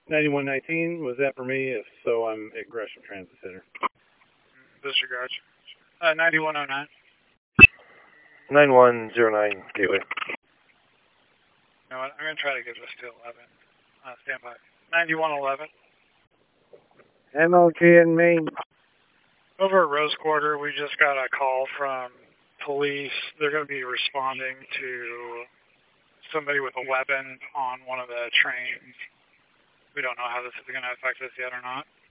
9119, was that for me? If so, I'm at Gresham Transit Center. Disregard. 9109. 9109 Gateway. You know what? I'm going to try to get this to 11. Stand by. 9111. MLK in Maine. Over at Rose Quarter, we just got a call from police. They're going to be responding to somebody with a weapon on one of the trains. We don't know how this is going to affect us yet or not.